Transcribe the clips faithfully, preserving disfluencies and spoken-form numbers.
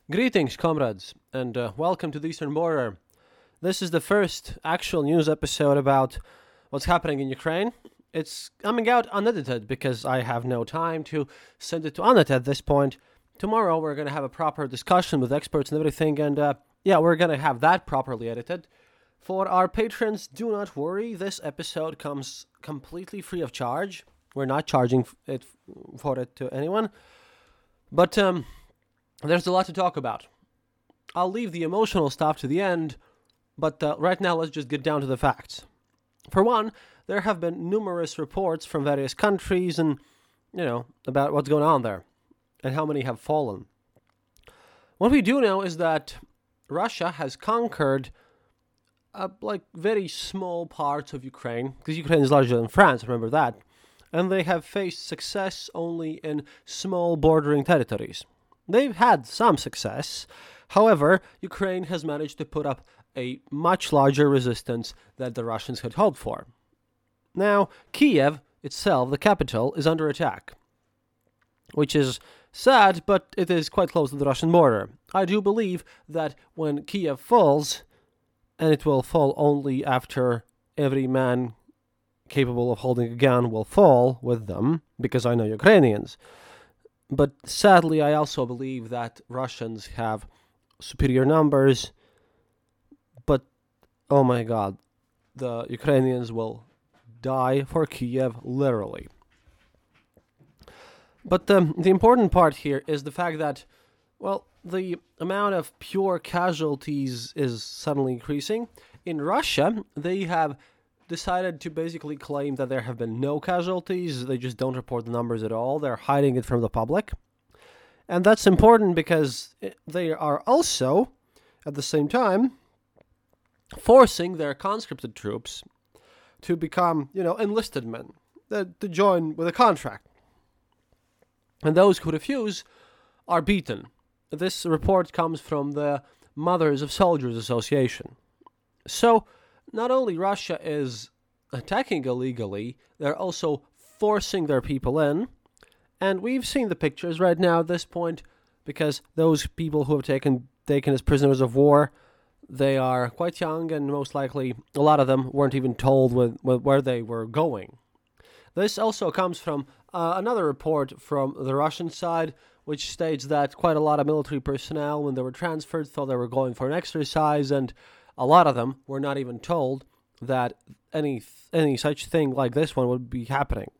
Greetings, comrades, and uh, welcome to the Eastern Border. This is the first actual news episode about what's happening in Ukraine. It's coming out unedited because I have no time to send it to Annette at this point. Tomorrow we're going to have a proper discussion with experts and everything, and uh, yeah, we're going to have that properly edited. For our patrons, do not worry, this episode comes completely free of charge. We're not charging it for it to anyone, but um, there's a lot to talk about. I'll leave the emotional stuff to the end, but uh, right now let's just get down to the facts. For one, there have been numerous reports from various countries and, you know, about what's going on there and how many have fallen. What we do know is that Russia has conquered uh, like very small parts of Ukraine, because Ukraine is larger than France, remember that, and they have faced success only in small bordering territories. They've had some success. However, Ukraine has managed to put up a much larger resistance than the Russians had hoped for. Now, Kiev itself, the capital, is under attack, which is sad, but it is quite close to the Russian border. I do believe that when Kiev falls, and it will fall only after every man capable of holding a gun will fall with them, because I know Ukrainians. But sadly, I also believe that Russians have superior numbers, but oh my god, the Ukrainians will die for Kiev, literally. But um, the important part here is the fact that, well, the amount of pure casualties is suddenly increasing. In Russia, they have decided to basically claim that there have been no casualties. They just don't report the numbers at all. They're hiding it from the public. And that's important because they are also, at the same time, forcing their conscripted troops to become, you know, enlisted men, uh, to join with a contract. And those who refuse are beaten. This report comes from the Mothers of Soldiers Association. So, not only Russia is attacking illegally, they're also forcing their people in. And we've seen the pictures right now at this point, because those people who have taken taken as prisoners of war, they are quite young, and most likely a lot of them weren't even told with, with where they were going. This also comes from uh, another report from the Russian side, which states that quite a lot of military personnel, when they were transferred, thought they were going for an exercise, and a lot of them were not even told that any any such thing like this one would be happening.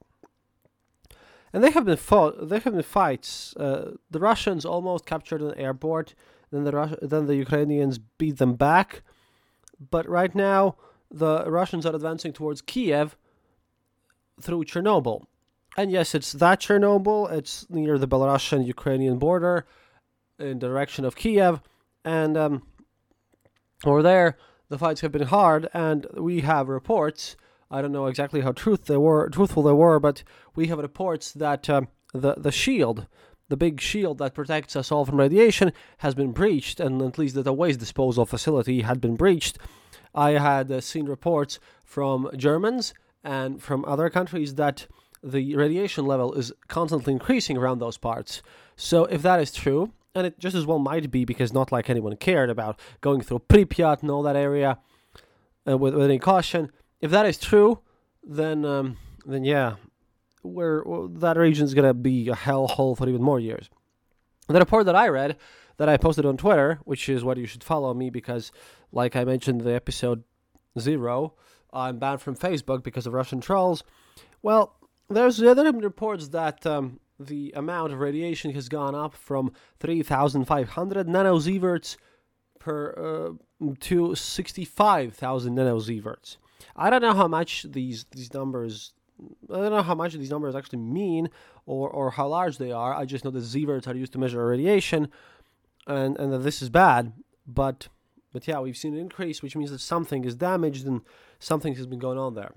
And they have been fought. There have been fights. Uh, the Russians almost captured an airport. Then the Rus- then the Ukrainians beat them back. But right now, the Russians are advancing towards Kiev through Chernobyl. And yes, it's that Chernobyl. It's near the Belarusian-Ukrainian border, in the direction of Kiev. And um, over there, the fights have been hard. And we have reports. I don't know exactly how truth they were, truthful they were, but we have reports that um, the the shield, the big shield that protects us all from radiation, has been breached, and at least that the waste disposal facility had been breached. I had uh, seen reports from Germans and from other countries that the radiation level is constantly increasing around those parts. So if that is true, and it just as well might be, because not like anyone cared about going through Pripyat and all that area uh, with, with any caution. If that is true, then um, then yeah, we're, that region is gonna be a hellhole for even more years. The report that I read, that I posted on Twitter, which is what you should follow me, because, like I mentioned in the episode zero, I'm banned from Facebook because of Russian trolls. Well, there's there have been reports that um, the amount of radiation has gone up from three thousand five hundred nanosieverts per uh, to sixty-five thousand nanosieverts. I don't know how much these these numbers, I don't know how much these numbers actually mean, or, or how large they are. I just know that sieverts are used to measure radiation, and, and that this is bad. But but yeah, we've seen an increase, which means that something is damaged and something has been going on there.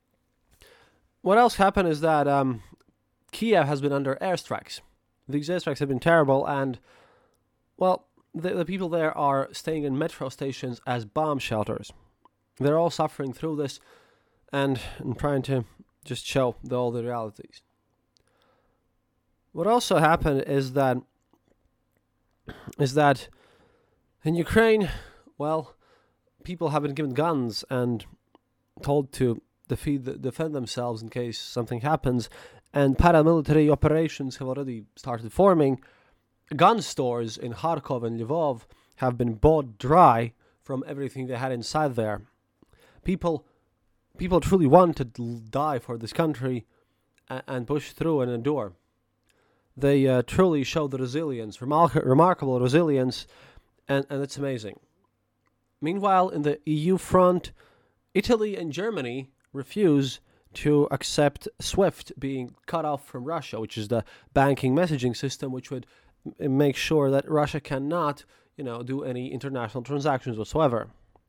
What else happened is that um, Kiev has been under airstrikes. These airstrikes have been terrible, and well, the, the people there are staying in metro stations as bomb shelters. They're all suffering through this and, and trying to just show the, all the realities. What also happened is that is that in Ukraine, well, people have been given guns and told to defeat, defend themselves in case something happens, and paramilitary operations have already started forming. Gun stores in Kharkov and Lvov have been bought dry from everything they had inside there. People, people truly want to die for this country and, and push through and endure. They uh, truly show the resilience, remar- remarkable resilience, and, and it's amazing. Meanwhile, in the E U front, Italy and Germany refuse to accept SWIFT being cut off from Russia, which is the banking messaging system, which would m- make sure that Russia cannot, you know, do any international transactions whatsoever.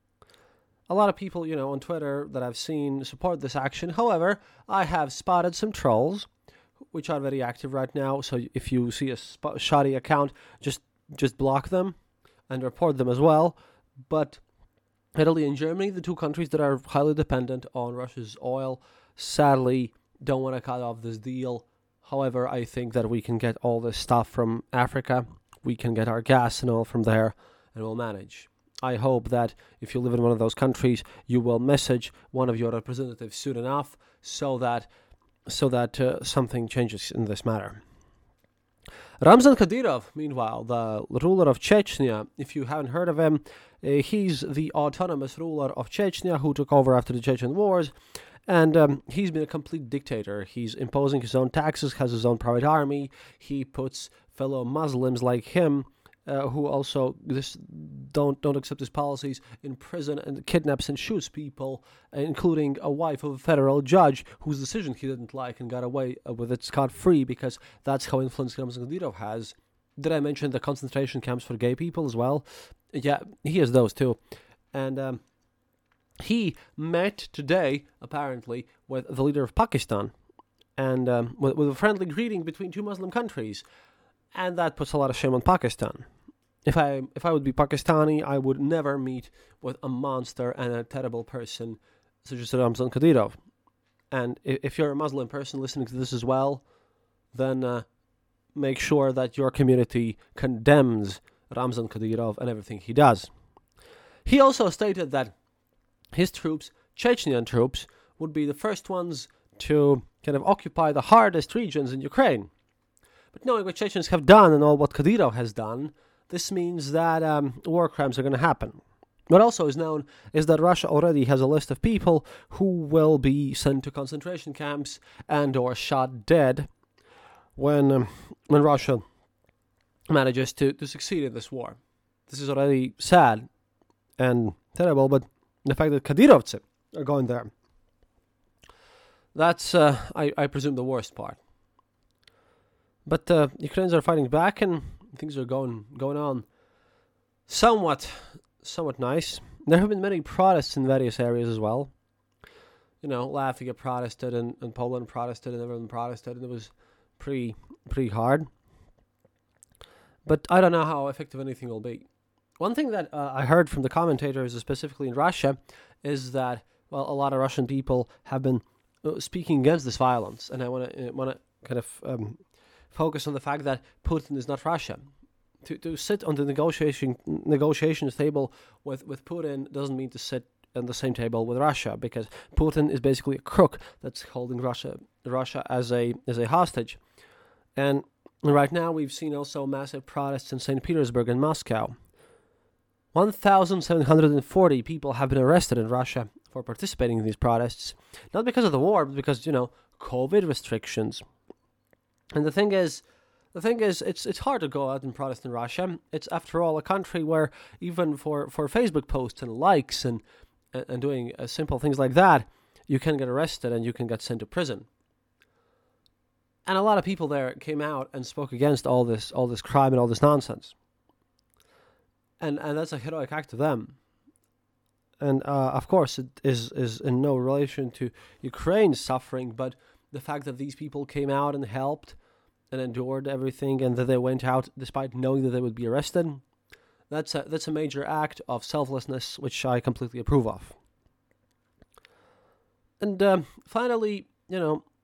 A lot of people, you know, on Twitter that I've seen support this action. However, I have spotted some trolls, which are very active right now. So if you see a sp- shoddy account, just just block them and report them as well. But Italy and Germany, the two countries that are highly dependent on Russia's oil, sadly don't want to cut off this deal. However, I think that we can get all this stuff from Africa. We can get our gas and oil from there, and we'll manage. I hope that if you live in one of those countries, you will message one of your representatives soon enough so that so that uh, something changes in this matter. Ramzan Kadyrov, meanwhile, the ruler of Chechnya, if you haven't heard of him, uh, he's the autonomous ruler of Chechnya who took over after the Chechen wars, and um, he's been a complete dictator. He's imposing his own taxes, has his own private army. He puts fellow Muslims like him, uh, who also this don't don't accept his policies, in prison and kidnaps and shoots people, including a wife of a federal judge whose decision he didn't like and got away with it scot-free because that's how influence Ramzan Kadyrov has. Did I mention the concentration camps for gay people as well? Yeah, he has those too. And um, he met today, apparently, with the leader of Pakistan, and um, with, with a friendly greeting between two Muslim countries. And that puts a lot of shame on Pakistan. If I if I would be Pakistani, I would never meet with a monster and a terrible person such as Ramzan Kadyrov. And if you're a Muslim person listening to this as well, then uh, make sure that your community condemns Ramzan Kadyrov and everything he does. He also stated that his troops, Chechnyan troops, would be the first ones to kind of occupy the hardest regions in Ukraine. But knowing what Chechens have done and all what Kadyrov has done, this means that um, war crimes are going to happen. What also is known is that Russia already has a list of people who will be sent to concentration camps and or shot dead when um, when Russia manages to, to succeed in this war. This is already sad and terrible, but the fact that Kadyrovцы are going there, that's, uh, I, I presume, the worst part. But uh, Ukrainians are fighting back, and things are going going on somewhat, somewhat nice. There have been many protests in various areas as well. You know, Latvia protested, and, and Poland protested, and everyone protested, and it was pretty pretty hard. But I don't know how effective anything will be. One thing that uh, I heard from the commentators, specifically in Russia, is that, well, a lot of Russian people have been uh, speaking against this violence, and I want to uh, want to kind of um, focus on the fact that Putin is not Russia. To to sit on the negotiation negotiations table with, with Putin doesn't mean to sit on the same table with Russia, because Putin is basically a crook that's holding Russia Russia as a as a hostage. And right now we've seen also massive protests in Saint Petersburg and Moscow. one thousand seven hundred forty people have been arrested in Russia for participating in these protests, not because of the war, but because, you know, COVID restrictions. And the thing is, the thing is, it's it's hard to go out and protest in Russia. It's, after all, a country where even for, for Facebook posts and likes and and doing uh, simple things like that, you can get arrested and you can get sent to prison. And a lot of people there came out and spoke against all this all this crime and all this nonsense. And and that's a heroic act of them. And uh, of course, it is is in no relation to Ukraine's suffering, but the fact that these people came out and helped and endured everything, and that they went out despite knowing that they would be arrested, that's a, that's a major act of selflessness, which I completely approve of. And um, finally, you know,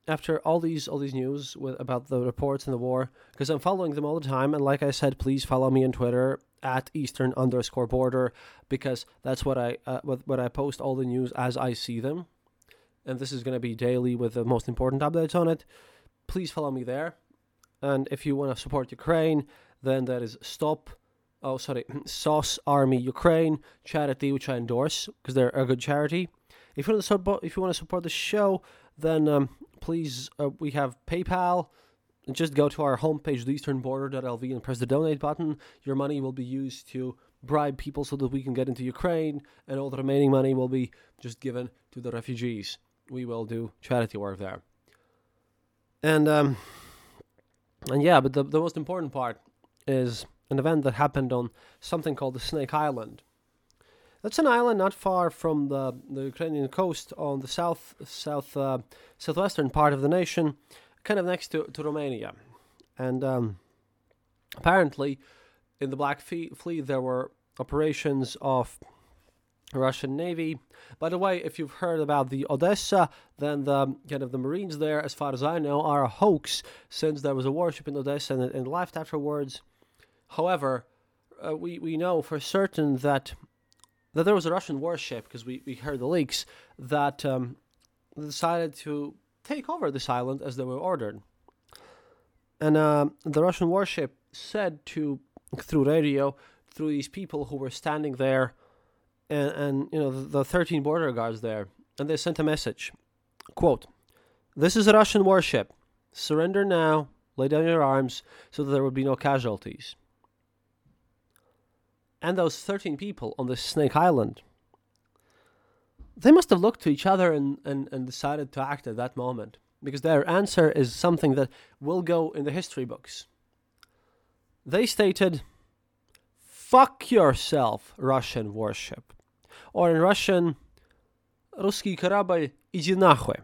after all these all these news with about the reports in the war, because I'm following them all the time, and like I said, please follow me on Twitter at Eastern underscore border, because that's what I uh, what, what I post all the news as I see them, and this is going to be daily with the most important updates on it. Please follow me there, and if you want to support Ukraine, then that is stop. Oh, sorry, S O S Army Ukraine charity, which I endorse because they're a good charity. If you want to support, if you want to support the show, then um, please, uh, we have PayPal. Just go to our homepage, the eastern border dot l v, and press the donate button. Your money will be used to bribe people so that we can get into Ukraine, and all the remaining money will be just given to the refugees. We will do charity work there. And um, and yeah, but the the most important part is an event that happened on something called the Snake Island. That's an island not far from the, the Ukrainian coast on the south south uh, southwestern part of the nation, kind of next to, to Romania. And um, apparently, in the Black Fleet, there were operations of Russian Navy. By the way, if you've heard about the Odessa, then the kind of the Marines there, as far as I know, are a hoax, since there was a warship in Odessa and it left afterwards. However, uh, we, we know for certain that that there was a Russian warship, because we, we heard the leaks, that um, decided to take over this island as they were ordered. And uh, the Russian warship said to, through radio, through these people who were standing there, and, and you know, the, the thirteen border guards there, and they sent a message, quote, "This is a Russian warship. Surrender now, lay down your arms, so that there would be no casualties." And those thirteen people on this Snake Island, they must have looked to each other and, and, and decided to act at that moment, because their answer is something that will go in the history books. They stated, "Fuck yourself, Russian warship." Or in Russian, "Русский корабль, иди нахуй."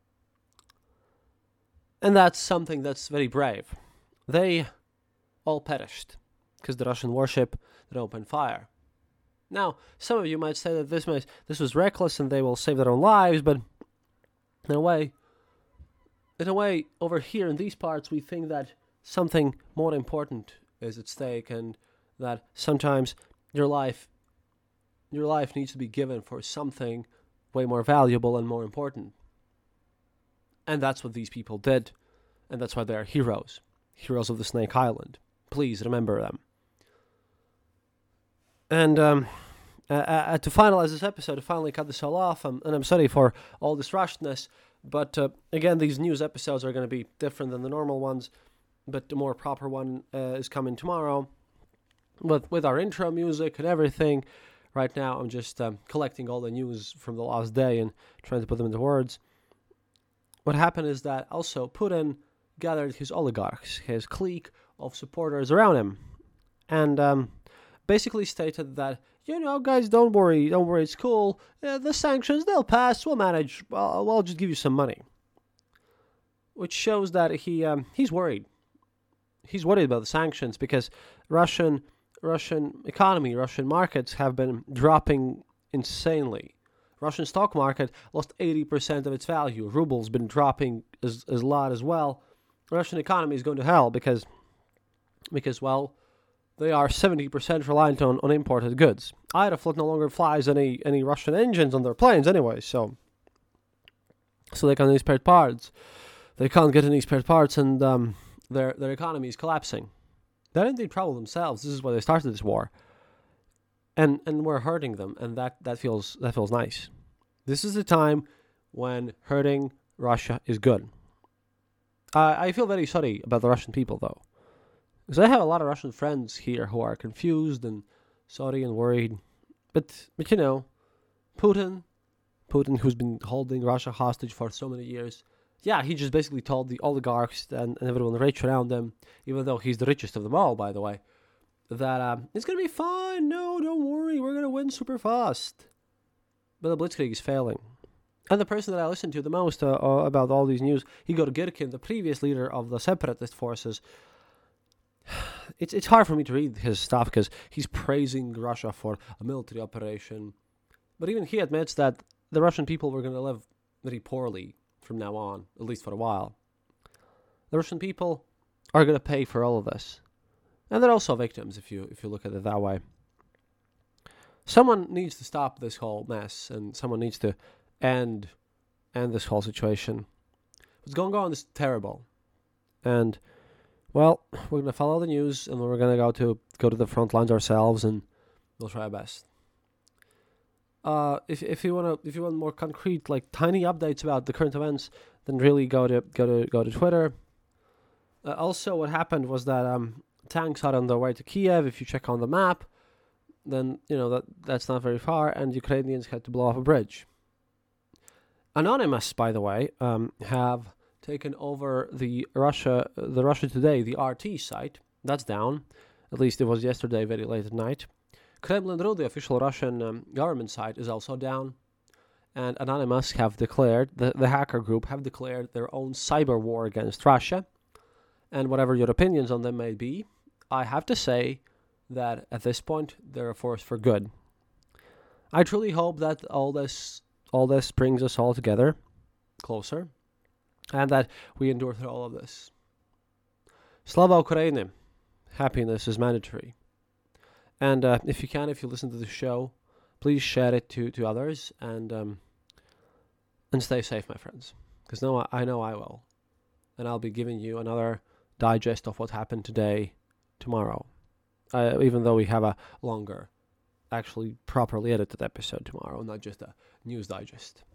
And that's something that's very brave. They all perished because the Russian warship did open fire. Now, some of you might say that this might, this was reckless and they will save their own lives, but in a way, in a way, over here in these parts, we think that something more important is at stake, and that sometimes your life, your life needs to be given for something way more valuable and more important. And that's what these people did, and that's why they are heroes, heroes of the Snake Island. Please remember them. And um, uh, uh, to finalize this episode, to finally cut this all off, um, and I'm sorry for all this rushness, but uh, again, these news episodes are going to be different than the normal ones, but the more proper one uh, is coming tomorrow, with, with our intro music and everything. Right now, I'm just um, collecting all the news from the last day and trying to put them into words. What happened is that also Putin gathered his oligarchs, his clique of supporters around him, and um, basically stated that, you know, guys, don't worry, don't worry, it's cool. Uh, the sanctions, they'll pass, we'll manage. I'll, I'll just give you some money. Which shows that he um, he's worried. He's worried about the sanctions because Russian Russian economy, Russian markets have been dropping insanely. Russian stock market lost eighty percent of its value. Ruble's been dropping as, as a lot as well. Russian economy is going to hell because, because well, they are seventy percent reliant on, on imported goods. Aeroflot no longer flies any, any Russian engines on their planes anyway, so so they can't get spare parts. They can't get any spare parts, and um, their their economy is collapsing. They're in deep trouble themselves. This is why they started this war. And and we're hurting them, and that, that feels that feels nice. This is the time when hurting Russia is good. Uh, I feel very sorry about the Russian people, though. Because I have a lot of Russian friends here who are confused and sorry and worried. But, but you know, Putin, Putin, who's been holding Russia hostage for so many years, yeah, he just basically told the oligarchs and, and everyone rich around them, even though he's the richest of them all, by the way, that um, it's going to be fine. No, don't worry. We're going to win super fast. But the Blitzkrieg is failing. And the person that I listened to the most uh, uh, about all these news, Igor Girkin, the previous leader of the separatist forces, it's it's hard for me to read his stuff because he's praising Russia for a military operation. But even he admits that the Russian people were going to live very poorly from now on, at least for a while. The Russian people are going to pay for all of this. And they're also victims, if you if you look at it that way. Someone needs to stop this whole mess, and someone needs to end end this whole situation. What's going on is terrible. And, well, we're going to follow the news, and we're going to go to go to the front lines ourselves, and we'll try our best. Uh, if if you want to if you want more concrete, like tiny updates about the current events, then really go to go to go to Twitter. Uh, also, what happened was that um, tanks are on their way to Kiev. If you check on the map, then you know that that's not very far, and Ukrainians had to blow off a bridge. Anonymous, by the way, um, have taken over the Russia the Russia Today, the R T site. That's down. At least it was yesterday, very late at night. Kremlin.ru, the official Russian um, government site, is also down. And Anonymous have declared, the, the hacker group have declared their own cyber war against Russia. And whatever your opinions on them may be, I have to say that at this point, they're a force for good. I truly hope that all this all this brings us all together, closer, and that we endure through all of this. Slava Ukraini. Happiness is mandatory. And uh, if you can, if you listen to the show, please share it to, to others, and um, and stay safe, my friends. Because no, I know I will. And I'll be giving you another digest of what happened today, tomorrow. Uh, even though we have a longer, actually properly edited episode tomorrow, not just a news digest.